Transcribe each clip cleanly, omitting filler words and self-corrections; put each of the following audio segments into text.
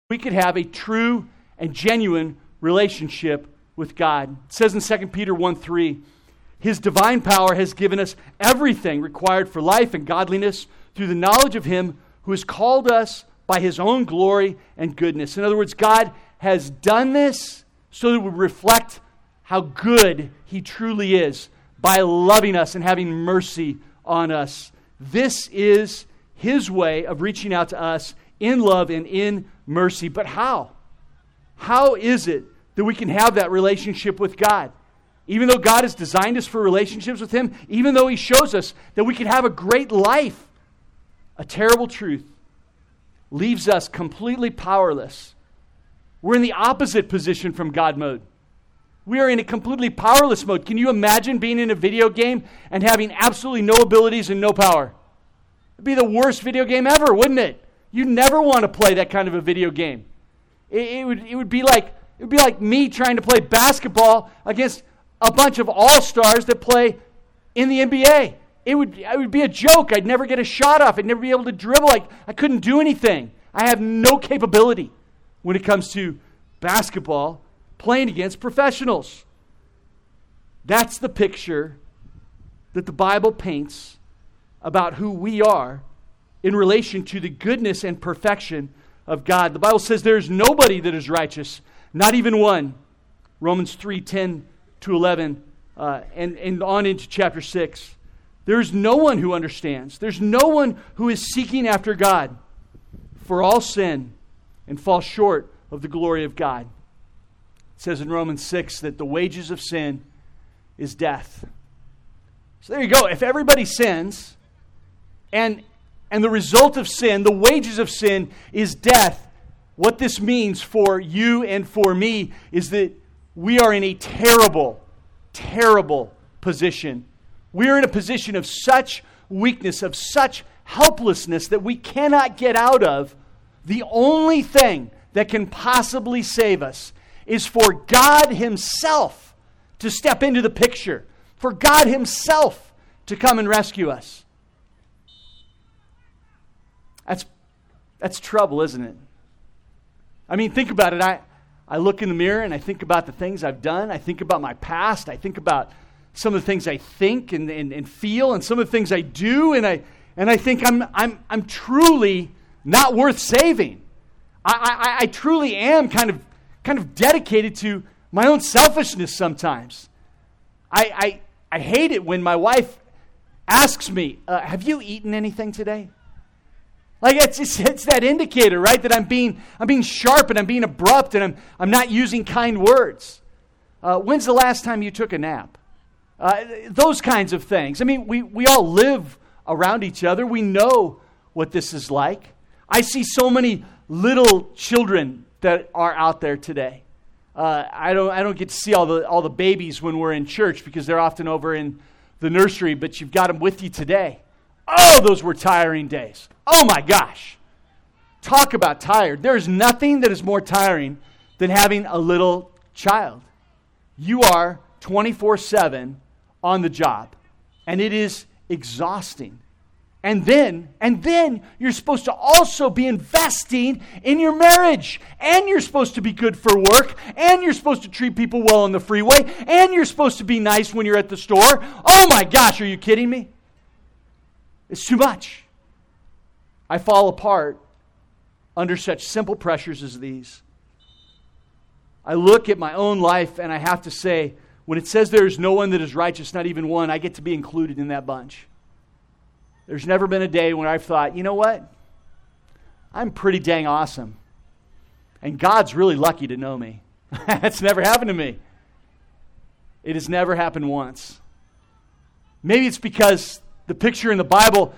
we could have a true and genuine relationship with God. It says in 2 Peter 1:3, His divine power has given us everything required for life and godliness through the knowledge of Him who has called us by His own glory and goodness. In other words, God has done this so that we reflect how good He truly is by loving us and having mercy on us. This is His way of reaching out to us in love and in mercy. But how? How is it that we can have that relationship with God? Even though God has designed us for relationships with Him, even though He shows us that we can have a great life, a terrible truth leaves us completely powerless. We're in the opposite position from God mode. We are in a completely powerless mode. Can you imagine being in a video game and having absolutely no abilities and no power? It'd be the worst video game ever, wouldn't it? You'd never want to play that kind of a video game. It would be like me trying to play basketball against a bunch of all-stars that play in the NBA. It would be a joke. I'd never get a shot off. I'd never be able to dribble. I couldn't do anything. I have no capability when it comes to basketball playing against professionals. That's the picture that the Bible paints about who we are in relation to the goodness and perfection of God. The Bible says there's nobody that is righteous, not even one. Romans 3:10-11, and on into chapter 6. There's no one who understands. There's no one who is seeking after God. For all sin and fall short of the glory of God. It says in Romans 6 that the wages of sin is death. So there you go. If everybody sins, and the result of sin, the wages of sin is death, what this means for you and for me is that we are in a terrible, terrible position. We are in a position of such weakness, of such helplessness that we cannot get out of. The only thing that can possibly save us is for God Himself to step into the picture, for God Himself to come and rescue us. That's trouble, isn't it? I mean, think about it. I look in the mirror and I think about the things I've done. I think about my past. I think about some of the things I think and feel, and some of the things I do, and I think I'm truly not worth saving. I truly am kind of dedicated to my own selfishness sometimes. I hate it when my wife asks me, "Have you eaten anything today?" Like it's that indicator, right? That I'm being sharp and I'm being abrupt and I'm not using kind words. When's the last time you took a nap? Those kinds of things. I mean, we all live around each other. We know what this is like. I see so many little children that are out there today. I don't get to see all the babies when we're in church because they're often over in the nursery, but you've got them with you today. Oh, those were tiring days. Oh my gosh. Talk about tired. There's nothing that is more tiring than having a little child. You are 24/7 on the job, and it is exhausting. And then you're supposed to also be investing in your marriage. And you're supposed to be good for work. And you're supposed to treat people well on the freeway. And you're supposed to be nice when you're at the store. Oh my gosh, are you kidding me? It's too much. I fall apart under such simple pressures as these. I look at my own life and I have to say, when it says there is no one that is righteous, not even one, I get to be included in that bunch. There's never been a day when I've thought, you know what? I'm pretty dang awesome. And God's really lucky to know me. That's never happened to me. It has never happened once. Maybe it's because the picture in the Bible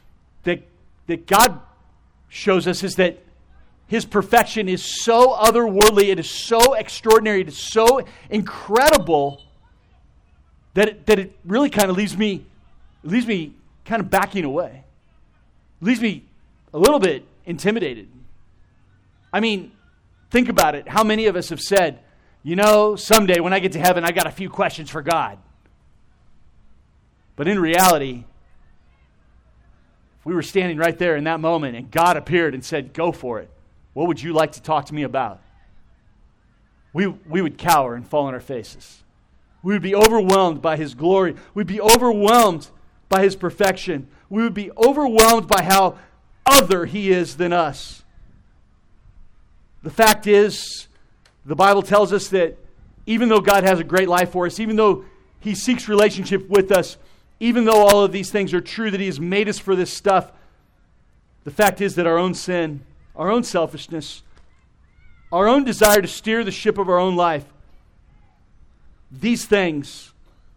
that God shows us is that His perfection is so otherworldly, it is so extraordinary, it is so incredible that it really kind of leaves me kind of backing away. It leaves me a little bit intimidated. I mean, think about it. How many of us have said, you know, someday when I get to heaven, I got a few questions for God. But in reality, if we were standing right there in that moment and God appeared and said, go for it, what would you like to talk to me about? We would cower and fall on our faces. We would be overwhelmed by His glory. We'd be overwhelmed by His perfection. We would be overwhelmed by how other He is than us. The fact is, the Bible tells us that even though God has a great life for us, even though He seeks relationship with us, even though all of these things are true, that He has made us for this stuff, the fact is that our own sin, our own selfishness, our own desire to steer the ship of our own life, these things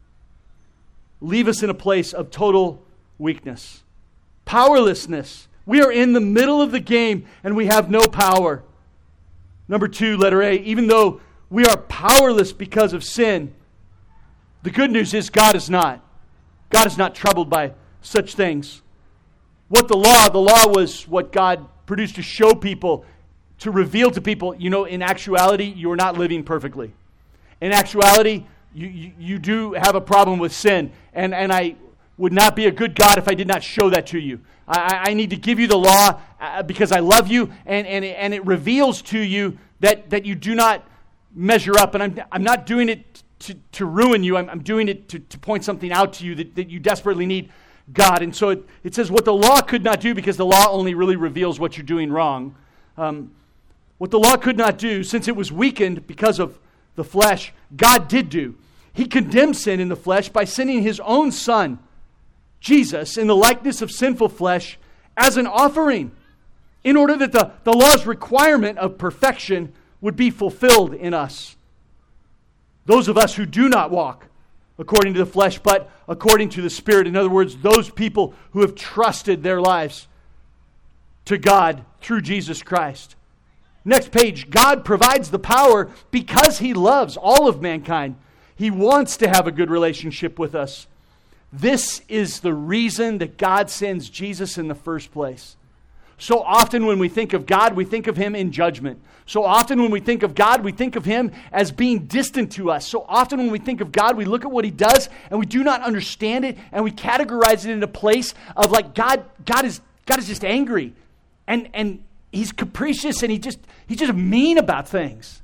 leave us in a place of total weakness, powerlessness. We are in the middle of the game and we have no power. Number 2, letter A, even though we are powerless because of sin, the good news is God is not. God is not troubled by such things. The law was what God produced to show people, to reveal to people, in actuality, you are not living perfectly. In actuality, you do have a problem with sin. And I would not be a good God if I did not show that to you. I need to give you the law because I love you, and it reveals to you that you do not measure up. And I'm not doing it to ruin you. I'm doing it to point something out to you that you desperately need God. And so it says what the law could not do, because the law only really reveals what you're doing wrong. What the law could not do, since it was weakened because of the flesh, God did do. He condemned sin in the flesh by sending His own Son, Jesus, in the likeness of sinful flesh as an offering, in order that the law's requirement of perfection would be fulfilled in us. Those of us who do not walk according to the flesh, but according to the Spirit. In other words, those people who have trusted their lives to God through Jesus Christ. Next page, God provides the power because He loves all of mankind. He wants to have a good relationship with us. This is the reason that God sends Jesus in the first place. So often when we think of God, we think of Him in judgment. So often when we think of God, we think of Him as being distant to us. So often when we think of God, we look at what He does and we do not understand it, and we categorize it in a place of like God is just angry. And He's capricious, and He's just mean about things.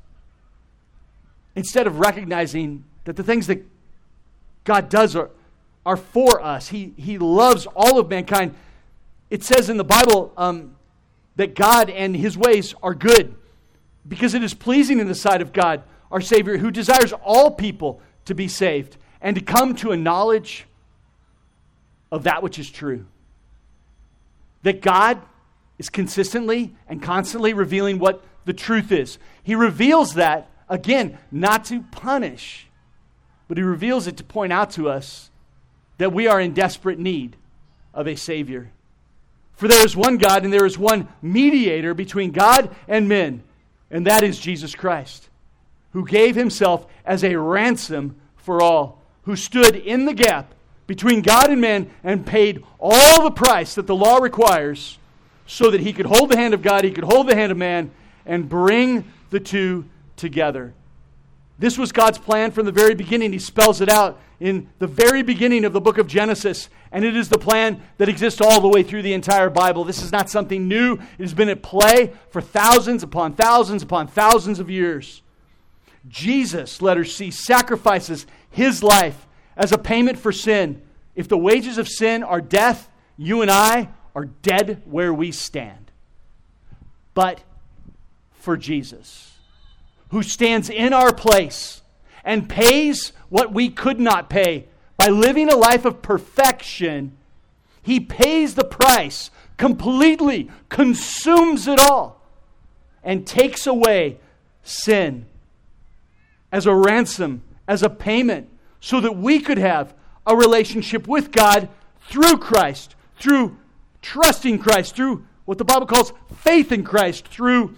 Instead of recognizing that the things that God does are for us. He loves all of mankind. It says in the Bible that God and His ways are good, because it is pleasing in the sight of God, our Savior, who desires all people to be saved and to come to a knowledge of that which is true. That God is consistently and constantly revealing what the truth is. He reveals that, again, not to punish, but He reveals it to point out to us that we are in desperate need of a Savior. For there is one God and there is one mediator between God and men, and that is Jesus Christ, who gave Himself as a ransom for all, who stood in the gap between God and man and paid all the price that the law requires, so that He could hold the hand of God, He could hold the hand of man, and bring the two together. This was God's plan from the very beginning. He spells it out in the very beginning of the book of Genesis. And it is the plan that exists all the way through the entire Bible. This is not something new. It has been at play for thousands upon thousands upon thousands of years. Jesus, letter C, sacrifices His life as a payment for sin. If the wages of sin are death, you and I are dead where we stand. But for Jesus, who stands in our place and pays what we could not pay by living a life of perfection, He pays the price completely, consumes it all, and takes away sin as a ransom, as a payment, so that we could have a relationship with God through Christ, through trusting Christ, through what the Bible calls faith in Christ, through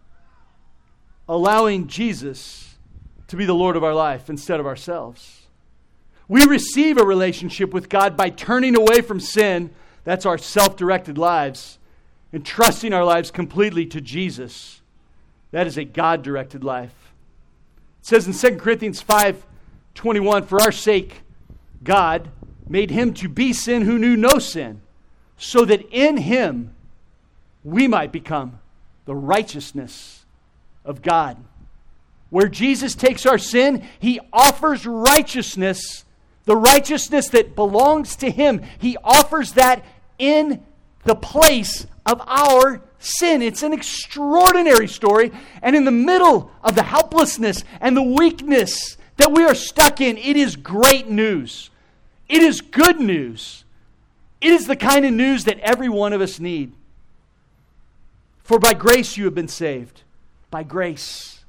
allowing Jesus to be the Lord of our life instead of ourselves. We receive a relationship with God by turning away from sin, that's our self-directed lives, and trusting our lives completely to Jesus. That is a God-directed life. It says in 2 Corinthians 5:21, for our sake, God made Him to be sin who knew no sin, so that in Him we might become the righteousness of God. Where Jesus takes our sin, He offers righteousness, the righteousness that belongs to Him. He offers that in the place of our sin. It's an extraordinary story. And in the middle of the helplessness and the weakness that we are stuck in, it is great news. It is good news. It is the kind of news that every one of us need. For by grace you have been saved. By grace.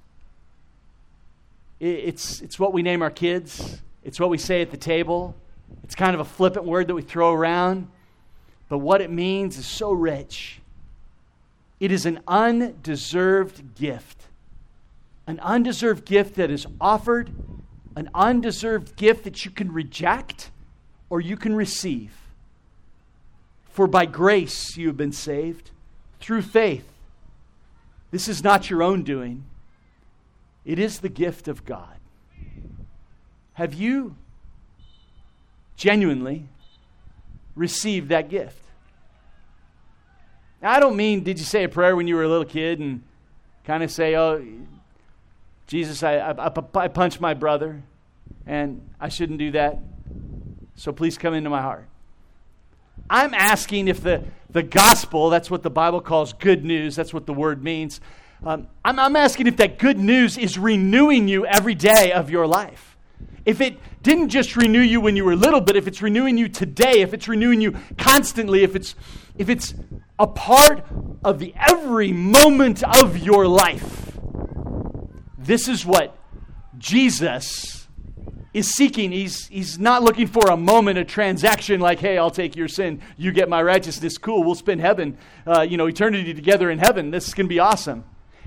It's what we name our kids. It's what we say at the table. It's kind of a flippant word that we throw around. But what it means is so rich. It is an undeserved gift. An undeserved gift that is offered. An undeserved gift that you can reject or you can receive. For by grace you have been saved through faith. This is not your own doing. It is the gift of God. Have you genuinely received that gift? Now, I don't mean, did you say a prayer when you were a little kid and kind of say, oh, Jesus, I punched my brother and I shouldn't do that, so please come into my heart. I'm asking if the gospel, that's what the Bible calls good news, that's what the word means. I'm asking if that good news is renewing you every day of your life. If it didn't just renew you when you were little, but if it's renewing you today, if it's renewing you constantly, if it's a part of the every moment of your life. This is what Jesus is seeking. He's not looking for a moment, a transaction like, hey, I'll take your sin, you get my righteousness, cool, we'll spend heaven, eternity together in heaven. This is going to be awesome.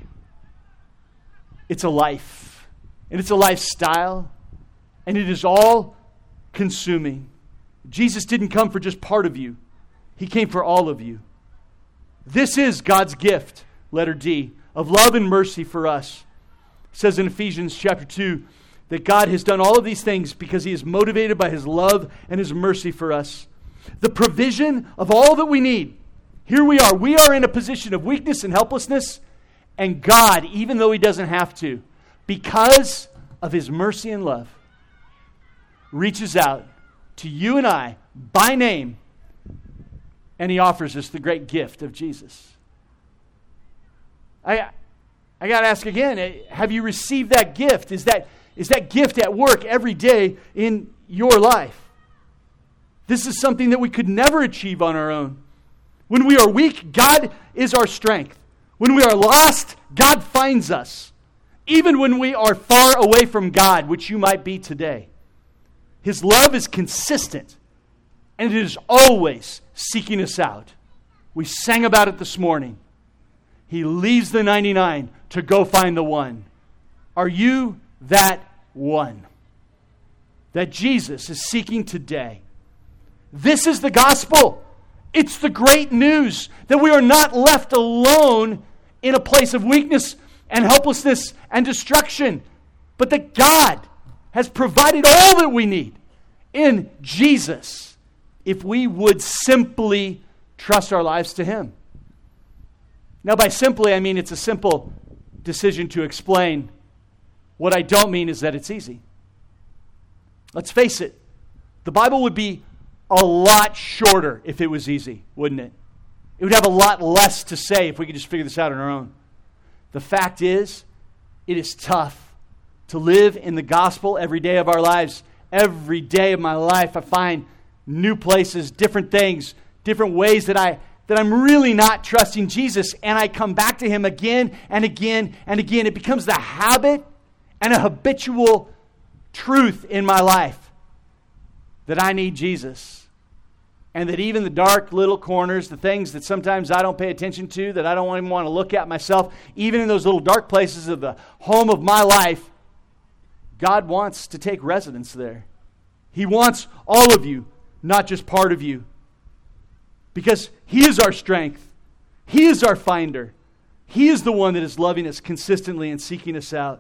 It's a life, and it's a lifestyle, and it is all consuming. Jesus didn't come for just part of you. He came for all of you. This is God's gift, letter D, of love and mercy for us. It says in Ephesians chapter 2 that God has done all of these things because He is motivated by His love and His mercy for us. The provision of all that we need. Here we are. We are in a position of weakness and helplessness. And God, even though He doesn't have to, because of His mercy and love, reaches out to you and I by name, and He offers us the great gift of Jesus. I got to ask again, have you received that gift? Is that gift at work every day in your life? This is something that we could never achieve on our own. When we are weak, God is our strength. When we are lost, God finds us. Even when we are far away from God, which you might be today. His love is consistent, and it is always seeking us out. We sang about it this morning. He leaves the 99 to go find the one. Are you that one that Jesus is seeking today? This is the gospel. It's the great news that we are not left alone in a place of weakness and helplessness and destruction, but that God has provided all that we need in Jesus if we would simply trust our lives to Him. Now, by simply, I mean it's a simple decision to explain. What I don't mean is that it's easy. Let's face it, the Bible would be a lot shorter if it was easy, wouldn't it? It would have a lot less to say if we could just figure this out on our own. The fact is, it is tough to live in the gospel every day of our lives. Every day of my life, I find new places, different things, different ways that I'm really not trusting Jesus, and I come back to Him again and again and again. It becomes the habit and a habitual truth in my life that I need Jesus. And that even the dark little corners, the things that sometimes I don't pay attention to, that I don't even want to look at myself, even in those little dark places of the home of my life, God wants to take residence there. He wants all of you, not just part of you. Because He is our strength. He is our finder. He is the one that is loving us consistently and seeking us out.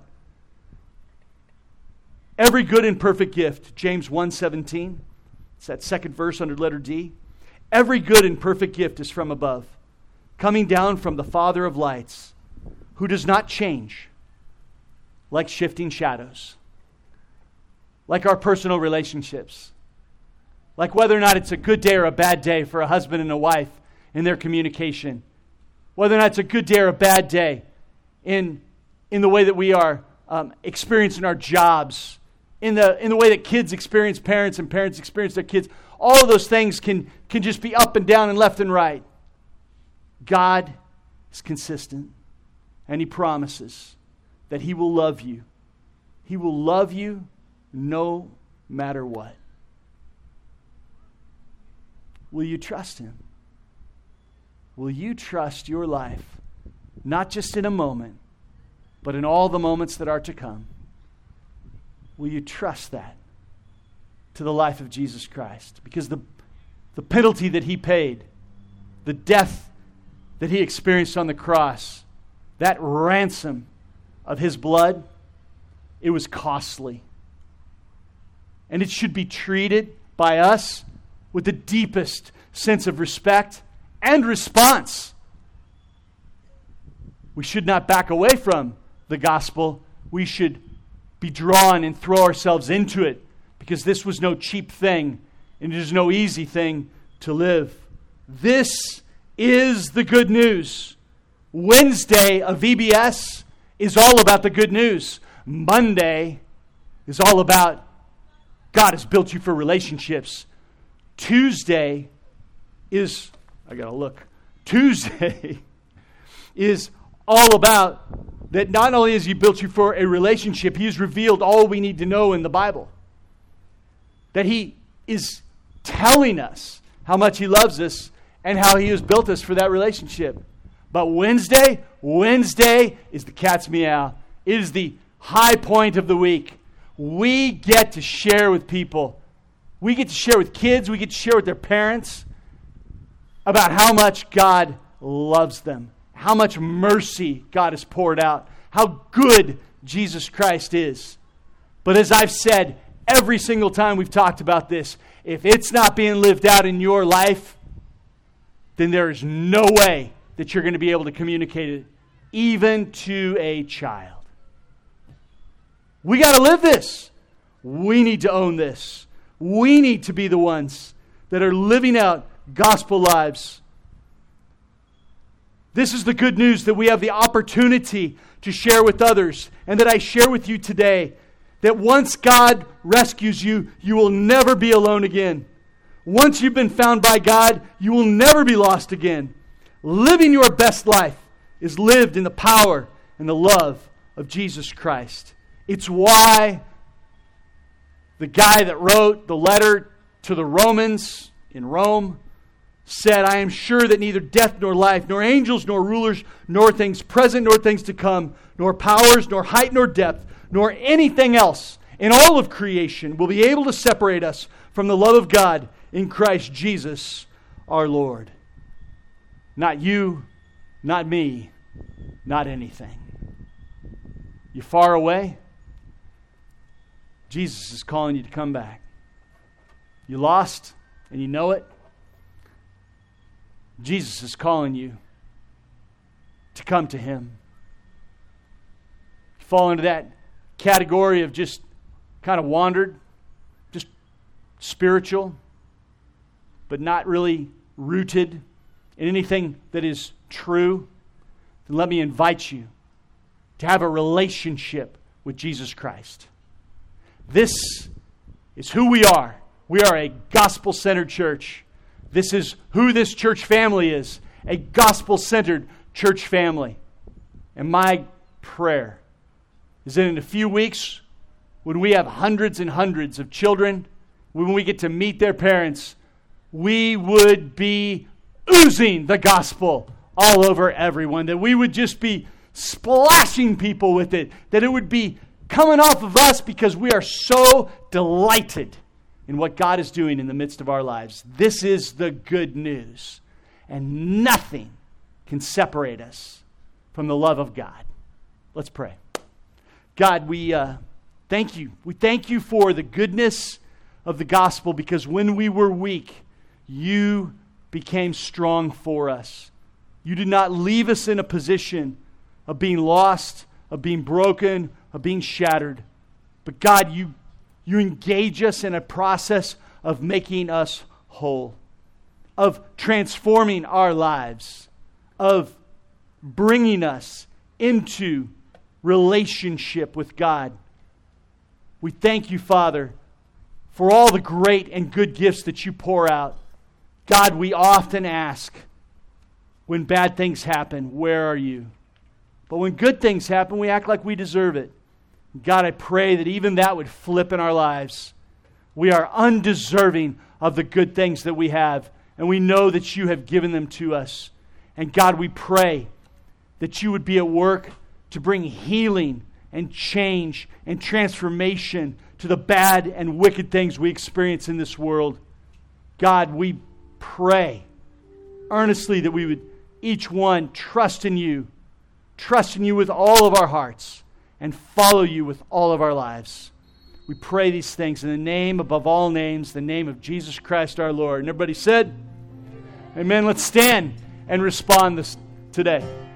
Every good and perfect gift, James 1:17. It's that second verse under letter D. Every good and perfect gift is from above, coming down from the Father of lights, who does not change like shifting shadows, like our personal relationships, like whether or not it's a good day or a bad day for a husband and a wife in their communication, whether or not it's a good day or a bad day in the way that we are experiencing our jobs, in the way that kids experience parents and parents experience their kids. All of those things can just be up and down and left and right. God is consistent, and He promises that He will love you. He will love you no matter what. Will you trust Him? Will you trust your life, not just in a moment, but in all the moments that are to come? Will you trust that to the life of Jesus Christ? Because the penalty that He paid, the death that He experienced on the cross, that ransom of His blood, it was costly. And it should be treated by us with the deepest sense of respect and response. We should not back away from the gospel. We should be drawn and throw ourselves into it, because this was no cheap thing and it is no easy thing to live. This is the good news. Wednesday of VBS is all about the good news. Monday is all about God has built you for relationships. Tuesday is all about that not only has He built you for a relationship, He has revealed all we need to know in the Bible. That He is telling us how much He loves us and how He has built us for that relationship. But Wednesday is the cat's meow. It is the high point of the week. We get to share with people. We get to share with kids. We get to share with their parents about how much God loves them, how much mercy God has poured out, how good Jesus Christ is. But as I've said every single time we've talked about this, if it's not being lived out in your life, then there is no way that you're going to be able to communicate it, even to a child. We got to live this. We need to own this. We need to be the ones that are living out gospel lives. This is the good news that we have the opportunity to share with others, and that I share with you today, that once God rescues you, you will never be alone again. Once you've been found by God, you will never be lost again. Living your best life is lived in the power and the love of Jesus Christ. It's why the guy that wrote the letter to the Romans in Rome said, I am sure that neither death nor life, nor angels nor rulers, nor things present nor things to come, nor powers, nor height nor depth, nor anything else in all of creation will be able to separate us from the love of God in Christ Jesus our Lord. Not you, not me, not anything. You far away? Jesus is calling you to come back. You lost and you know it? Jesus is calling you to come to Him. You fall into that category of just kind of wandered, just spiritual, but not really rooted in anything that is true, then let me invite you to have a relationship with Jesus Christ. This is who we are. We are a gospel-centered church. This is who this church family is, a gospel-centered church family. And my prayer is that in a few weeks, when we have hundreds and hundreds of children, when we get to meet their parents, we would be oozing the gospel all over everyone, that we would just be splashing people with it, that it would be coming off of us because we are so delighted in what God is doing in the midst of our lives. This is the good news. And nothing can separate us from the love of God. Let's pray. God, we thank you. We thank you for the goodness of the gospel, because when we were weak, you became strong for us. You did not leave us in a position of being lost, of being broken, of being shattered. But God, you engage us in a process of making us whole, of transforming our lives, of bringing us into relationship with God. We thank you, Father, for all the great and good gifts that you pour out. God, we often ask, when bad things happen, where are you? But when good things happen, we act like we deserve it. God, I pray that even that would flip in our lives. We are undeserving of the good things that we have, and we know that you have given them to us. And God, we pray that you would be at work to bring healing and change and transformation to the bad and wicked things we experience in this world. God, we pray earnestly that we would each one trust in you with all of our hearts, and follow you with all of our lives. We pray these things in the name above all names, the name of Jesus Christ our Lord. And everybody said, amen. Let's stand and respond today.